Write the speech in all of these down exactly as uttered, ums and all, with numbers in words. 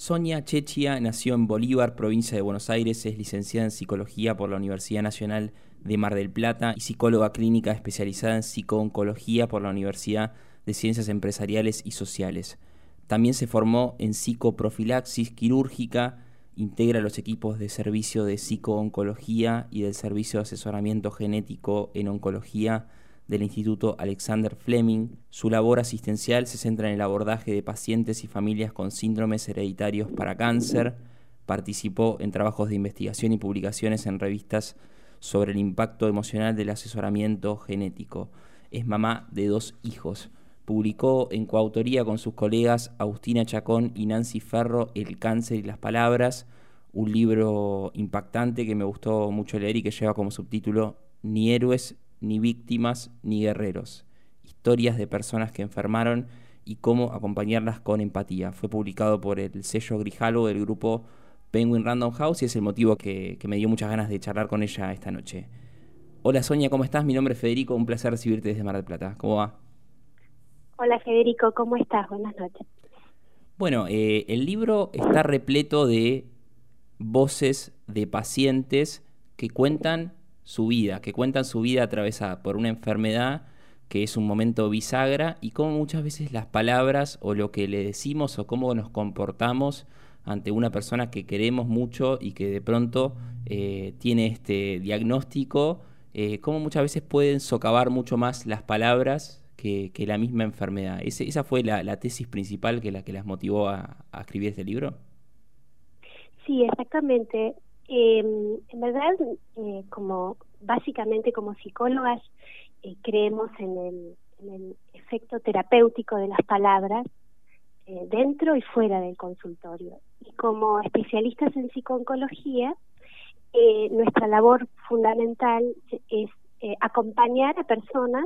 Sonia Chechia nació en Bolívar, provincia de Buenos Aires, es licenciada en Psicología por la Universidad Nacional de Mar del Plata y psicóloga clínica especializada en psicooncología por la Universidad de Ciencias Empresariales y Sociales. También se formó en psicoprofilaxis quirúrgica, integra los equipos de servicio de psicooncología y del servicio de asesoramiento genético en oncología del Instituto Alexander Fleming. Su labor asistencial se centra en el abordaje de pacientes y familias con síndromes hereditarios para cáncer. Participó en trabajos de investigación y publicaciones en revistas sobre el impacto emocional del asesoramiento genético. Es mamá de dos hijos. Publicó en coautoría con sus colegas Agustina Chacón y Nancy Ferro El cáncer y las palabras, un libro impactante que me gustó mucho leer y que lleva como subtítulo Ni héroes, ni víctimas, ni guerreros. Historias de personas que enfermaron y cómo acompañarlas con empatía. Fue publicado por el sello Grijalvo del grupo Penguin Random House y es el motivo que, que me dio muchas ganas de charlar con ella esta noche. Hola Sonia, ¿cómo estás? Mi nombre es Federico, un placer recibirte desde Mar del Plata. ¿Cómo va? Hola Federico, ¿cómo estás? Buenas noches. Bueno, eh, el libro está repleto de voces de pacientes que cuentan su vida, que cuentan su vida atravesada por una enfermedad que es un momento bisagra y cómo muchas veces las palabras o lo que le decimos o cómo nos comportamos ante una persona que queremos mucho y que de pronto eh, tiene este diagnóstico, eh, cómo muchas veces pueden socavar mucho más las palabras que, que la misma enfermedad. Ese, ¿Esa fue la, la tesis principal que, la, que las motivó a, a escribir este libro? Sí, exactamente. Eh, en verdad, eh, como básicamente como psicólogas eh, creemos en el, en el efecto terapéutico de las palabras eh, dentro y fuera del consultorio. Y como especialistas en psicooncología, eh, nuestra labor fundamental es eh, acompañar a personas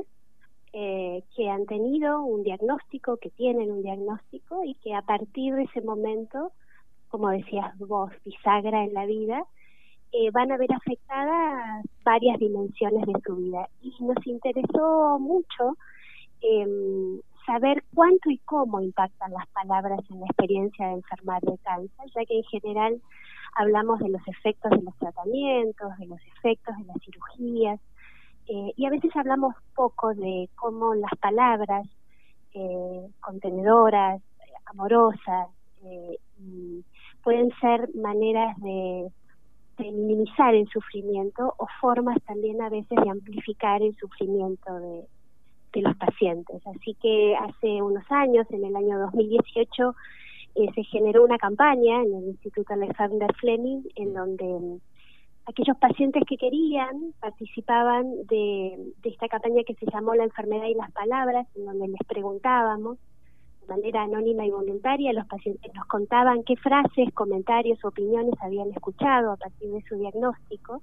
eh, que han tenido un diagnóstico, que tienen un diagnóstico y que a partir de ese momento, como decías vos, bisagra en la vida, eh, van a ver afectadas varias dimensiones de su vida. Y nos interesó mucho eh, saber cuánto y cómo impactan las palabras en la experiencia de enfermar de cáncer, ya que en general hablamos de los efectos de los tratamientos, de los efectos de las cirugías, eh, y a veces hablamos poco de cómo las palabras eh, contenedoras, amorosas, eh, y pueden ser maneras de, de minimizar el sufrimiento o formas también a veces de amplificar el sufrimiento de, de los pacientes. Así que hace unos años, en el año dos mil dieciocho, eh, se generó una campaña en el Instituto Alexander Fleming en donde um, aquellos pacientes que querían participaban de, de esta campaña que se llamó La enfermedad y las palabras, en donde les preguntábamos de manera anónima y voluntaria, los pacientes nos contaban qué frases, comentarios, opiniones habían escuchado a partir de su diagnóstico,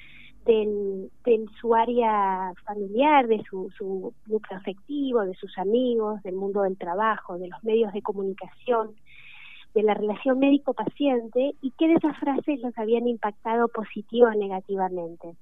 del, de su área familiar, de su, su núcleo afectivo, de sus amigos, del mundo del trabajo, de los medios de comunicación, de la relación médico-paciente, y qué de esas frases los habían impactado positivo o negativamente.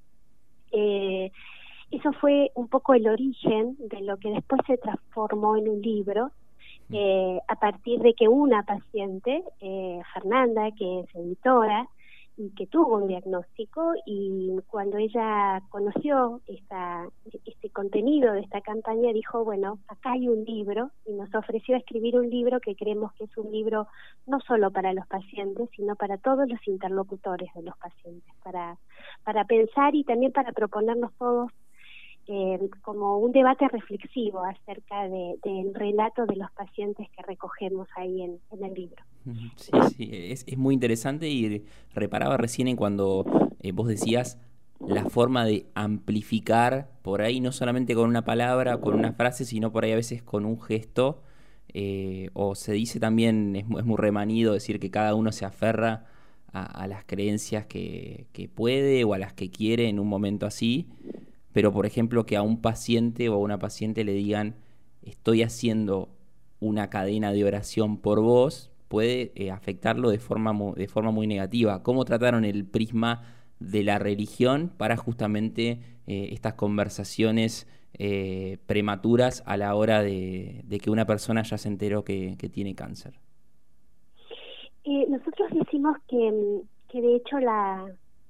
Eh, eso fue un poco el origen de lo que después se transformó en un libro, Eh, a partir de que una paciente, eh, Fernanda, que es editora y que tuvo un diagnóstico, y cuando ella conoció esta, este contenido de esta campaña, dijo, bueno, acá hay un libro, y nos ofreció escribir un libro que creemos que es un libro no solo para los pacientes, sino para todos los interlocutores de los pacientes, para, para pensar y también para proponernos todos Eh, como un debate reflexivo acerca de, del relato de los pacientes que recogemos ahí en, en el libro. Sí, sí, es, es muy interesante y reparaba recién en cuando eh, vos decías la forma de amplificar por ahí, no solamente con una palabra, con una frase, sino por ahí a veces con un gesto, eh, o se dice también, es, es muy remanido decir que cada uno se aferra a, a las creencias que, que puede o a las que quiere en un momento así. Pero, por ejemplo, que a un paciente o a una paciente le digan estoy haciendo una cadena de oración por vos, puede eh, afectarlo de forma, de forma muy negativa. ¿Cómo trataron el prisma de la religión para justamente eh, estas conversaciones eh, prematuras a la hora de, de que una persona ya se enteró que, que tiene cáncer? Eh, nosotros decimos que, que de hecho la,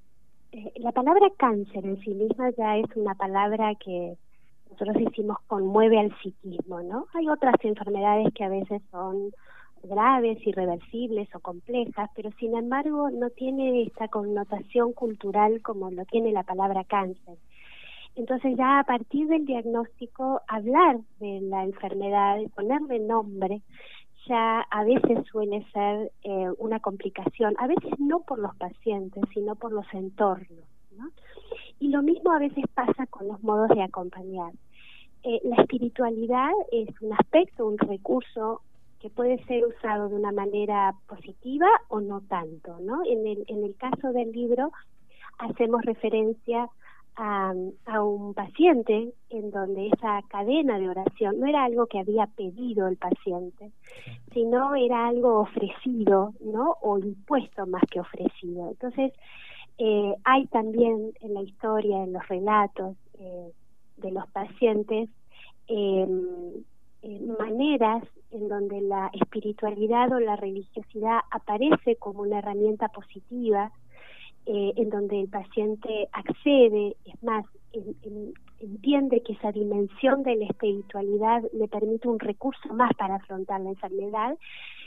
eh, la palabra cáncer en sí misma ya es una palabra que nosotros decimos conmueve al psiquismo, ¿no? Hay otras enfermedades que a veces son graves, irreversibles o complejas, pero sin embargo no tiene esta connotación cultural como lo tiene la palabra cáncer. Entonces ya a partir del diagnóstico, hablar de la enfermedad, ponerle nombre, ya a veces suele ser eh, una complicación, a veces no por los pacientes, sino por los entornos, ¿no? Y lo mismo a veces pasa con los modos de acompañar. Eh, la espiritualidad es un aspecto, un recurso que puede ser usado de una manera positiva o no tanto, ¿no? En el, en el caso del libro hacemos referencia A, a un paciente en donde esa cadena de oración no era algo que había pedido el paciente, sino era algo ofrecido, ¿no? O impuesto más que ofrecido. Entonces, eh, hay también en la historia, en los relatos eh, de los pacientes, eh, eh, maneras en donde la espiritualidad o la religiosidad aparece como una herramienta positiva, Eh, en donde el paciente accede, es más, en, en, entiende que esa dimensión de la espiritualidad le permite un recurso más para afrontar la enfermedad,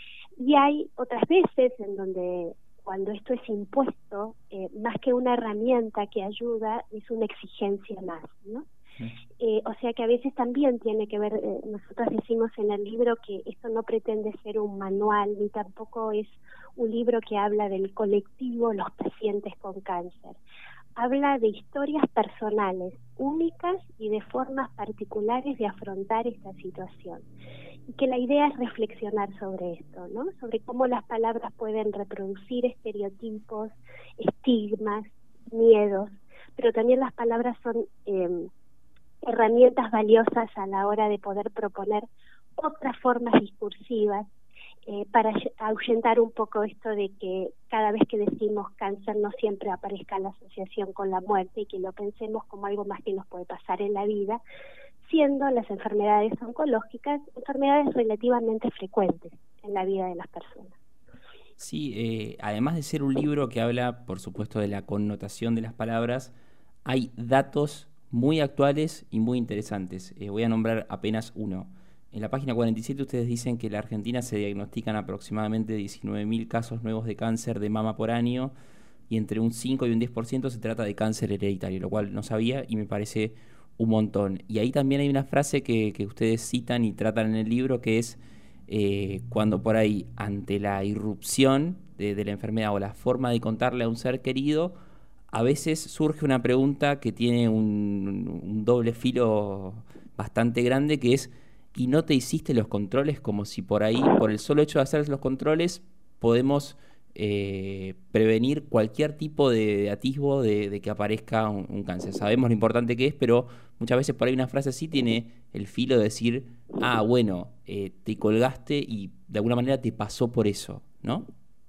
y hay otras veces en donde cuando esto es impuesto, eh, más que una herramienta que ayuda, es una exigencia más, ¿no? Eh, o sea que a veces también tiene que ver, eh, nosotros decimos en el libro que esto no pretende ser un manual, ni tampoco es un libro que habla del colectivo, los pacientes con cáncer. Habla de historias personales, únicas y de formas particulares de afrontar esta situación. Y que la idea es reflexionar sobre esto, ¿no? Sobre cómo las palabras pueden reproducir estereotipos, estigmas, miedos, pero también las palabras son eh, herramientas valiosas a la hora de poder proponer otras formas discursivas eh, para ahuyentar un poco esto de que cada vez que decimos cáncer no siempre aparezca la asociación con la muerte y que lo pensemos como algo más que nos puede pasar en la vida, siendo las enfermedades oncológicas enfermedades relativamente frecuentes en la vida de las personas. Sí, eh, además de ser un libro que habla, por supuesto, de la connotación de las palabras, hay datos muy actuales y muy interesantes. Eh, voy a nombrar apenas uno. En la página cuarenta y siete ustedes dicen que en la Argentina se diagnostican aproximadamente diecinueve mil casos nuevos de cáncer de mama por año y entre un cinco y un diez por ciento se trata de cáncer hereditario, lo cual no sabía y me parece un montón. Y ahí también hay una frase que, que ustedes citan y tratan en el libro que es eh, cuando por ahí ante la irrupción de, de la enfermedad o la forma de contarle a un ser querido, a veces surge una pregunta que tiene un, un doble filo bastante grande, que es, ¿y no te hiciste los controles? Como si por ahí, por el solo hecho de hacer los controles, podemos eh, prevenir cualquier tipo de, de atisbo de, de que aparezca un, un cáncer. Sabemos lo importante que es, pero muchas veces por ahí una frase así tiene el filo de decir, ah, bueno, eh, te colgaste y de alguna manera te pasó por eso, ¿no?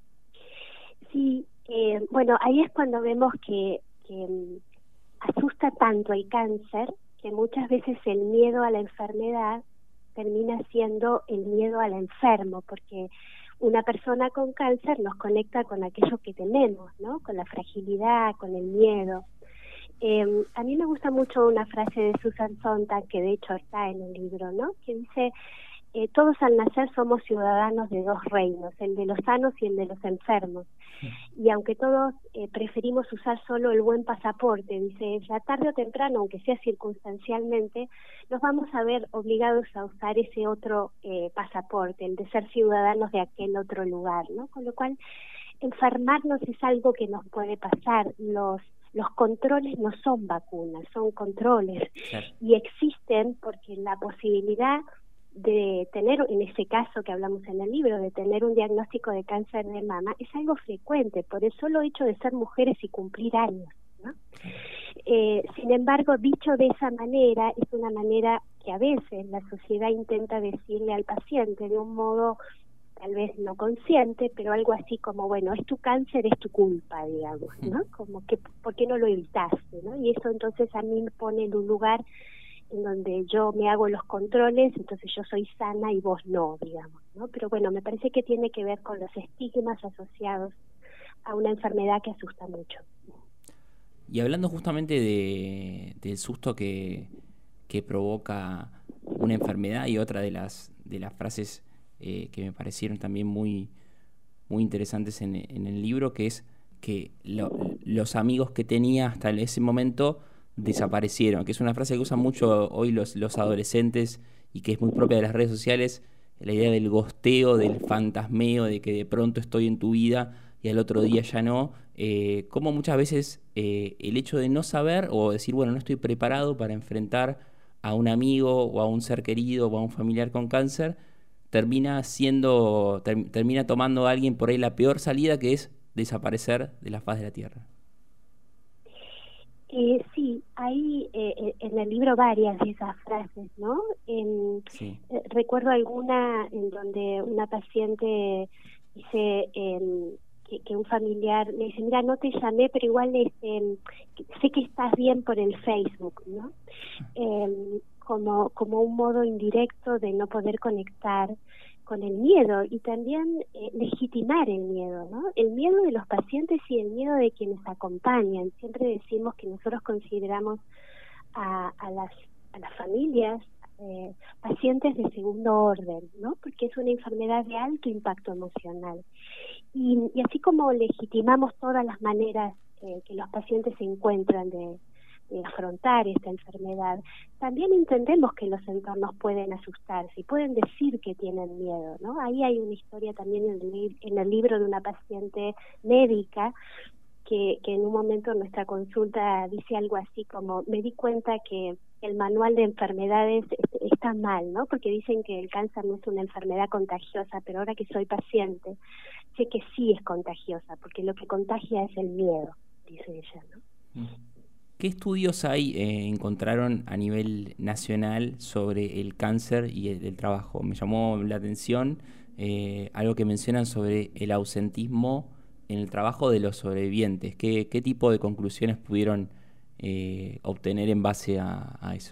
Sí. Eh, bueno, ahí es cuando vemos que, que um, asusta tanto el cáncer que muchas veces el miedo a la enfermedad termina siendo el miedo al enfermo, porque una persona con cáncer nos conecta con aquello que tenemos, ¿no? Con la fragilidad, con el miedo. Eh, a mí me gusta mucho una frase de Susan Sontag, que de hecho está en el libro, ¿no? Que dice, eh, todos al nacer somos ciudadanos de dos reinos, el de los sanos y el de los enfermos. Y aunque todos eh, preferimos usar solo el buen pasaporte, dice, ya tarde o temprano, aunque sea circunstancialmente, nos vamos a ver obligados a usar ese otro eh, pasaporte, el de ser ciudadanos de aquel otro lugar, ¿no? Con lo cual, enfermarnos es algo que nos puede pasar. Los Los controles no son vacunas, son controles. Claro. Y existen porque la posibilidad de tener, en ese caso que hablamos en el libro, de tener un diagnóstico de cáncer de mama, es algo frecuente por el solo hecho de ser mujeres y cumplir años, ¿no? Eh, sin embargo, dicho de esa manera, es una manera que a veces la sociedad intenta decirle al paciente de un modo tal vez no consciente, pero algo así como, bueno, es tu cáncer, es tu culpa, digamos, ¿no? Como que, ¿por qué no lo evitaste, no? Y eso entonces a mí me pone en un lugar en donde yo me hago los controles, entonces yo soy sana y vos no, digamos, ¿no? Pero bueno, me parece que tiene que ver con los estigmas asociados a una enfermedad que asusta mucho. Y hablando justamente de, del susto que, que provoca una enfermedad, y otra de las de las frases eh, que me parecieron también muy, muy interesantes en, en el libro, que es que lo, los amigos que tenía hasta ese momento desaparecieron, que es una frase que usan mucho hoy los, los adolescentes y que es muy propia de las redes sociales, la idea del gosteo, del fantasmeo, de que de pronto estoy en tu vida y al otro día ya no, eh, como muchas veces eh, el hecho de no saber o decir, bueno, no estoy preparado para enfrentar a un amigo o a un ser querido o a un familiar con cáncer, termina siendo, ter, termina tomando a alguien por ahí la peor salida, que es desaparecer de la faz de la Tierra. Eh, sí, hay eh, en el libro varias de esas frases, ¿no? En, sí. eh, recuerdo alguna en donde una paciente dice eh, que, que un familiar le dice, mira, no te llamé, pero igual este, sé que estás bien por el Facebook, ¿no? Eh, como, como un modo indirecto de no poder conectar con el miedo y también eh, legitimar el miedo, ¿no? El miedo de los pacientes y el miedo de quienes acompañan. Siempre decimos que nosotros consideramos a, a, las, a las familias eh, pacientes de segundo orden, ¿no? Porque es una enfermedad de alto impacto emocional. Y, y así como legitimamos todas las maneras eh, que los pacientes se encuentran de de afrontar esta enfermedad, también entendemos que los entornos pueden asustarse y pueden decir que tienen miedo, ¿no? Ahí hay una historia también en el, en el libro de una paciente médica que, que en un momento en nuestra consulta dice algo así como, me di cuenta que el manual de enfermedades está mal, ¿no? Porque dicen que el cáncer no es una enfermedad contagiosa, pero ahora que soy paciente, sé que sí es contagiosa, porque lo que contagia es el miedo, dice ella, ¿no? Mm. ¿Qué estudios hay, eh, encontraron a nivel nacional sobre el cáncer y el, el trabajo? Me llamó la atención eh, algo que mencionan sobre el ausentismo en el trabajo de los sobrevivientes. ¿Qué, qué tipo de conclusiones pudieron eh, obtener en base a, a eso?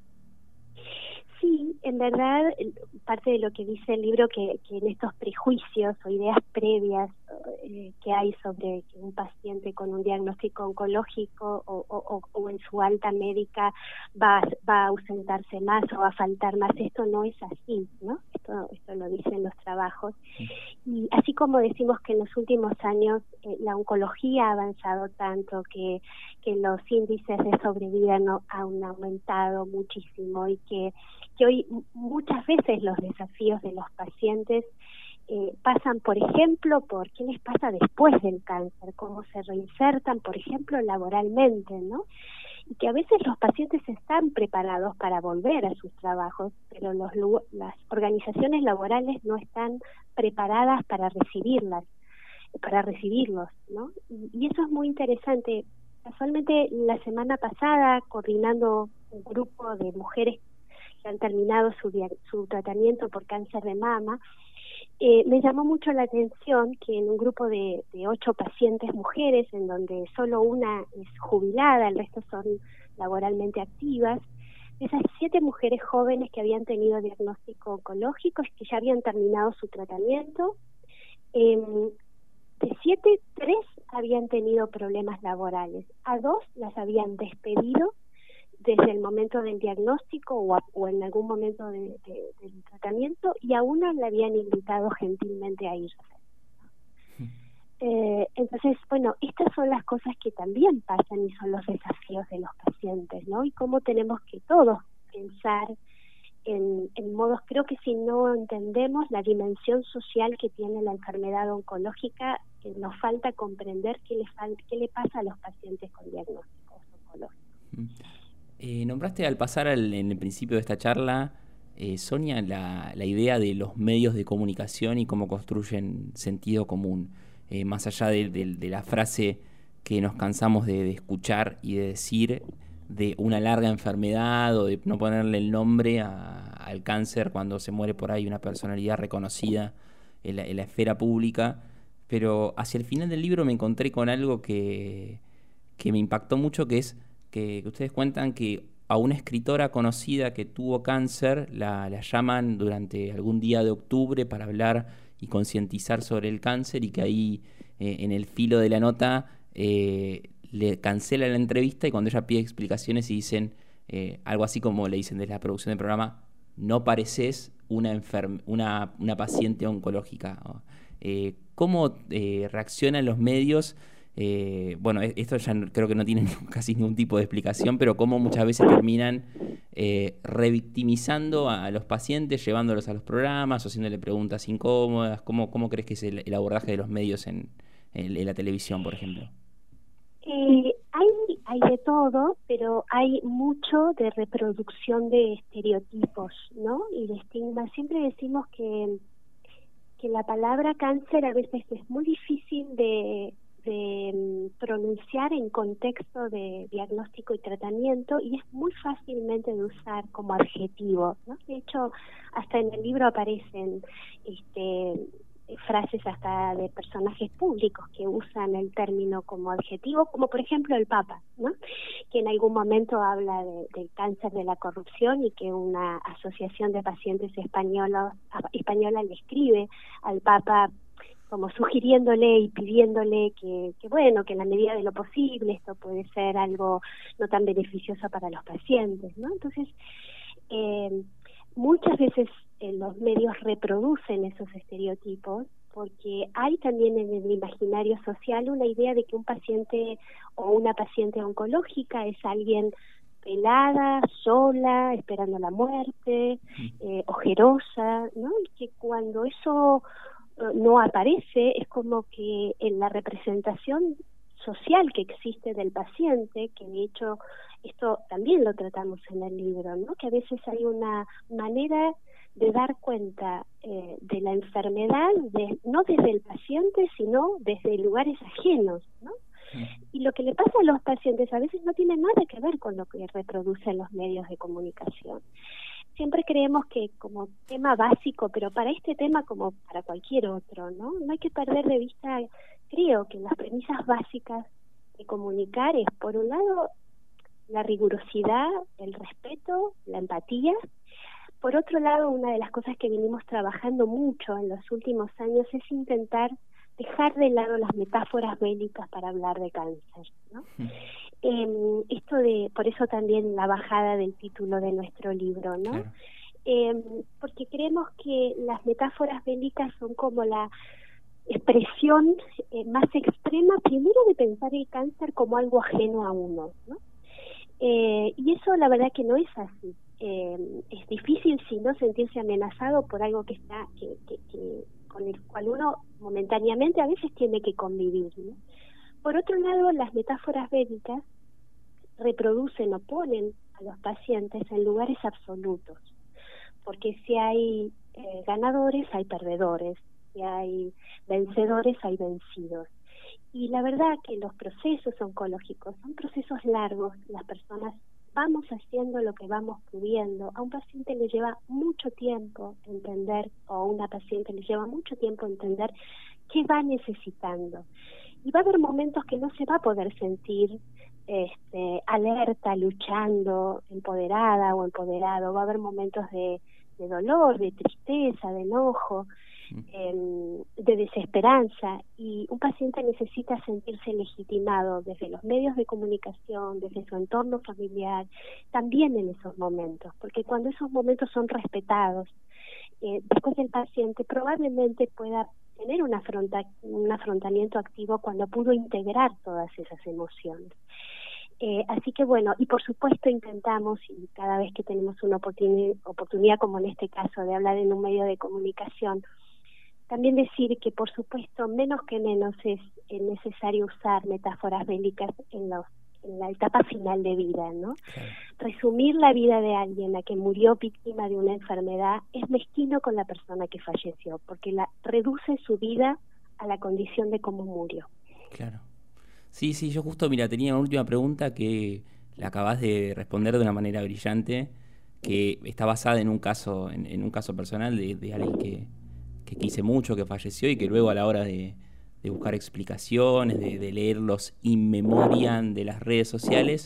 Sí, en verdad, parte de lo que dice el libro, que, que en estos prejuicios o ideas previas eh, que hay sobre que un paciente con un diagnóstico oncológico o, o, o en su alta médica va, va a ausentarse más o va a faltar más, esto no es así, ¿no? Esto, esto lo dicen los trabajos. Y así como decimos que en los últimos años eh, la oncología ha avanzado tanto, que, que los índices de sobrevida no, han aumentado muchísimo y que que hoy muchas veces los desafíos de los pacientes eh, pasan, por ejemplo, por qué les pasa después del cáncer, cómo se reinsertan, por ejemplo, laboralmente, ¿no? Y que a veces los pacientes están preparados para volver a sus trabajos, pero los, las organizaciones laborales no están preparadas para recibirlas, para recibirlos, ¿no? Y, y eso es muy interesante. Casualmente, la semana pasada, coordinando un grupo de mujeres que han terminado su, su tratamiento por cáncer de mama, eh, me llamó mucho la atención que en un grupo de, de ocho pacientes mujeres, en donde solo una es jubilada, el resto son laboralmente activas, esas siete mujeres jóvenes que habían tenido diagnóstico oncológico, que ya habían terminado su tratamiento, eh, de siete, tres habían tenido problemas laborales, a dos las habían despedido desde el momento del diagnóstico o, a, o en algún momento de, de, del tratamiento, y a una le habían invitado gentilmente a irse. Eh, entonces, bueno, estas son las cosas que también pasan y son los desafíos de los pacientes, ¿no? Y cómo tenemos que todos pensar en, en modos, creo que si no entendemos la dimensión social que tiene la enfermedad oncológica, eh, nos falta comprender qué le, fal- qué le pasa a los pacientes con diagnósticos oncológicos. Mm. Eh, nombraste al pasar al, en el principio de esta charla, eh, Sonia, la, la idea de los medios de comunicación y cómo construyen sentido común, eh, más allá de, de, de la frase que nos cansamos de, de escuchar y de decir de una larga enfermedad o de no ponerle el nombre a, al cáncer cuando se muere por ahí una personalidad reconocida en la, en la esfera pública, pero hacia el final del libro me encontré con algo que, que me impactó mucho, que es que ustedes cuentan que a una escritora conocida que tuvo cáncer, la, la llaman durante algún día de octubre para hablar y concientizar sobre el cáncer, y que ahí eh, en el filo de la nota eh, le cancela la entrevista, y cuando ella pide explicaciones y dicen eh, algo así como le dicen desde la producción del programa: no pareces una, enferme, una, una paciente oncológica. Eh, ¿Cómo eh, reaccionan los medios? Eh, bueno, esto ya creo que no tiene casi ningún tipo de explicación, pero cómo muchas veces terminan eh, revictimizando a los pacientes, llevándolos a los programas o haciéndole preguntas incómodas. ¿Cómo, cómo crees que es el, el abordaje de los medios en, en, en la televisión, por ejemplo? Eh, hay, hay de todo, pero hay mucho de reproducción de estereotipos, ¿no? Y de estigmas. Siempre decimos que, que la palabra cáncer a veces es muy difícil de... de pronunciar en contexto de diagnóstico y tratamiento, y es muy fácilmente de usar como adjetivo, ¿no? De hecho, hasta en el libro aparecen este, frases hasta de personajes públicos que usan el término como adjetivo, como por ejemplo el Papa, ¿no? Que en algún momento habla de, del cáncer de la corrupción, y que una asociación de pacientes españolos, española le escribe al Papa como sugiriéndole y pidiéndole que, que, bueno, que en la medida de lo posible esto puede ser algo no tan beneficioso para los pacientes, ¿no? Entonces, eh, muchas veces eh, los medios reproducen esos estereotipos, porque hay también en el imaginario social una idea de que un paciente o una paciente oncológica es alguien pelada, sola, esperando la muerte, eh, ojerosa, ¿no? Y que cuando eso no aparece, es como que en la representación social que existe del paciente, que de hecho esto también lo tratamos en el libro, ¿no? Que a veces hay una manera de dar cuenta eh, de la enfermedad, de, no desde el paciente, sino desde lugares ajenos, ¿no? Y lo que le pasa a los pacientes a veces no tiene nada que ver con lo que reproducen los medios de comunicación. Siempre creemos que como tema básico, pero para este tema como para cualquier otro, ¿no? No hay que perder de vista, creo que las premisas básicas de comunicar es, por un lado, la rigurosidad, el respeto, la empatía. Por otro lado, una de las cosas que venimos trabajando mucho en los últimos años es intentar dejar de lado las metáforas bélicas para hablar de cáncer, ¿no? Mm. Eh, esto de, por eso también la bajada del título de nuestro libro, ¿no? Claro. Eh, porque creemos que las metáforas bélicas son como la expresión eh, más extrema, primero, de pensar el cáncer como algo ajeno a uno, ¿no? Eh, y eso la verdad que no es así. Eh, es difícil, si no, sentirse amenazado por algo que está que, que, que con el cual uno momentáneamente a veces tiene que convivir, ¿no? Por otro lado, las metáforas bélicas reproducen o ponen a los pacientes en lugares absolutos, porque si hay eh, ganadores, hay perdedores, si hay vencedores, hay vencidos. Y la verdad que los procesos oncológicos son procesos largos. Las personas vamos haciendo lo que vamos pudiendo. A un paciente le lleva mucho tiempo entender, o a una paciente le lleva mucho tiempo entender qué va necesitando. Y va a haber momentos que no se va a poder sentir este, alerta, luchando, empoderada o empoderado. Va a haber momentos de, de dolor, de tristeza, de enojo, eh, de desesperanza, y un paciente necesita sentirse legitimado desde los medios de comunicación, desde su entorno familiar, también en esos momentos, porque cuando esos momentos son respetados, eh, después el paciente probablemente pueda tener un, afronta, un afrontamiento activo cuando pudo integrar todas esas emociones. Eh, así que bueno, y por supuesto intentamos, y cada vez que tenemos una oportunidad, oportunidad como en este caso de hablar en un medio de comunicación, también decir que por supuesto menos que menos es necesario usar metáforas bélicas en, los, en la etapa final de vida, ¿no? Claro. Resumir la vida de alguien a que murió víctima de una enfermedad es mezquino con la persona que falleció, porque la reduce su vida a la condición de cómo murió. Claro. Sí, sí, yo justo, mira, tenía una última pregunta que la acabas de responder de una manera brillante, que está basada en un caso, en, en un caso personal de, de alguien que, que quise mucho, que falleció, y que luego a la hora de, de buscar explicaciones, de, de leer los in memoriam de las redes sociales,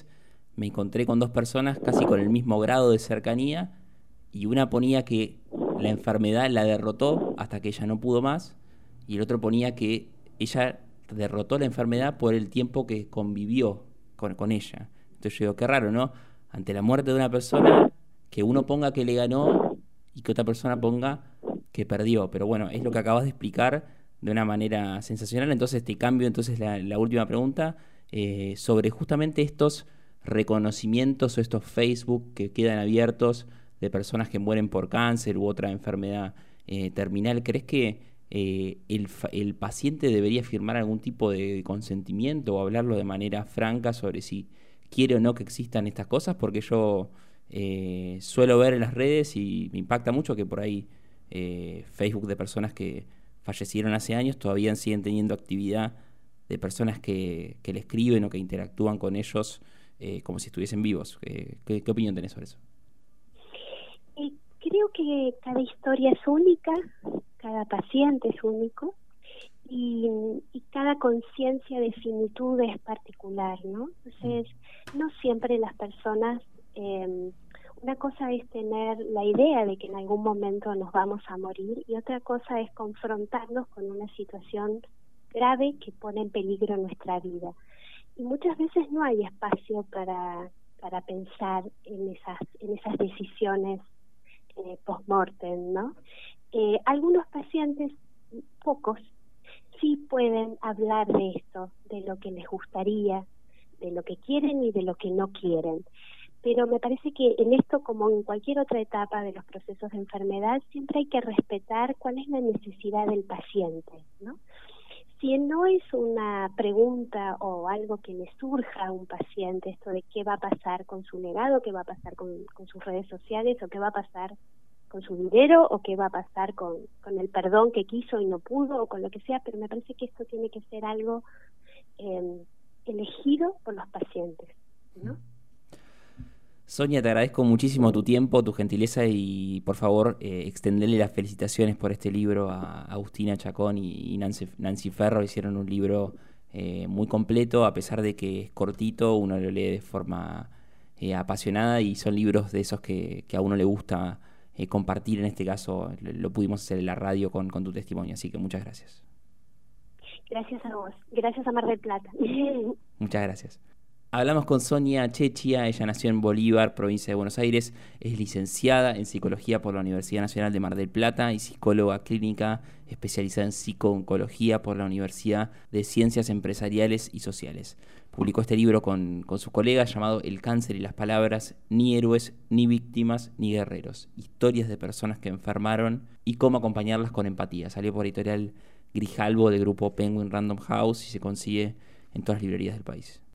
me encontré con dos personas casi con el mismo grado de cercanía y una ponía que la enfermedad la derrotó hasta que ella no pudo más y el otro ponía que ella derrotó la enfermedad por el tiempo que convivió con, con ella. Entonces yo digo, qué raro, ¿no? Ante la muerte de una persona, que uno ponga que le ganó y que otra persona ponga que perdió. Pero bueno, es lo que acabas de explicar de una manera sensacional. Entonces te cambio entonces la, la última pregunta eh, sobre justamente estos reconocimientos o estos Facebook que quedan abiertos de personas que mueren por cáncer u otra enfermedad eh, terminal. ¿Crees que eh, el, el paciente debería firmar algún tipo de consentimiento o hablarlo de manera franca sobre si quiere o no que existan estas cosas? Porque yo eh, suelo ver en las redes y me impacta mucho que por ahí eh, Facebook de personas que fallecieron hace años todavía siguen teniendo actividad de personas que, que le escriben o que interactúan con ellos eh, como si estuviesen vivos. Eh, ¿qué, ¿Qué opinión tenés sobre eso? Eh, creo que cada historia es única, cada paciente es único y, y cada conciencia de finitud es particular, ¿no? Entonces, no siempre las personas... Eh, una cosa es tener la idea de que en algún momento nos vamos a morir y otra cosa es confrontarnos con una situación grave que pone en peligro nuestra vida. Y muchas veces no hay espacio para para pensar en esas en esas decisiones eh, post-mortem, ¿no? Eh, algunos pacientes, pocos, sí pueden hablar de esto, de lo que les gustaría, de lo que quieren y de lo que no quieren. Pero me parece que en esto, como en cualquier otra etapa de los procesos de enfermedad, siempre hay que respetar cuál es la necesidad del paciente, ¿no? Si no es una pregunta o algo que le surja a un paciente, esto de qué va a pasar con su legado, qué va a pasar con, con sus redes sociales, o qué va a pasar con su dinero, o qué va a pasar con, con el perdón que quiso y no pudo, o con lo que sea, pero me parece que esto tiene que ser algo eh, elegido por los pacientes, ¿no? Sonia, te agradezco muchísimo tu tiempo, tu gentileza y por favor eh, extenderle las felicitaciones por este libro a Agustina Chacón y, y Nancy, Nancy Ferro. Hicieron un libro eh, muy completo, a pesar de que es cortito, uno lo lee de forma eh, apasionada y son libros de esos que, que a uno le gusta eh, compartir. En este caso lo, lo pudimos hacer en la radio con, con tu testimonio, así que muchas gracias. Gracias a vos, gracias a Mar del Plata. Muchas gracias. Hablamos con Sonia Chechia, ella nació en Bolívar, provincia de Buenos Aires, es licenciada en Psicología por la Universidad Nacional de Mar del Plata y psicóloga clínica especializada en psico-oncología por la Universidad de Ciencias Empresariales y Sociales. Publicó este libro con, con su colega llamado El cáncer y las palabras, ni héroes, ni víctimas, ni guerreros. Historias de personas que enfermaron y cómo acompañarlas con empatía. Salió por editorial Grijalbo del grupo Penguin Random House y se consigue en todas las librerías del país.